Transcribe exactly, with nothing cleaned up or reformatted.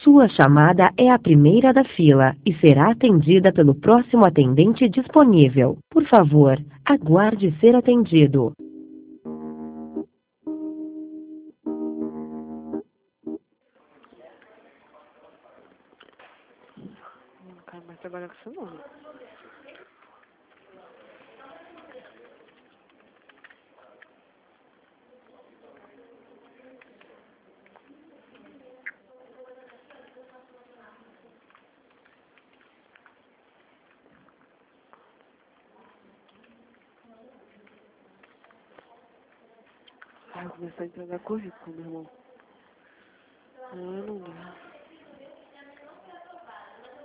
Sua chamada é a primeira da fila e será atendida pelo próximo atendente disponível. Por favor, aguarde ser atendido. Não quero mais trabalhar com isso não. Ai, eu vou começar a entregar currículo, meu irmão. Não, não dá.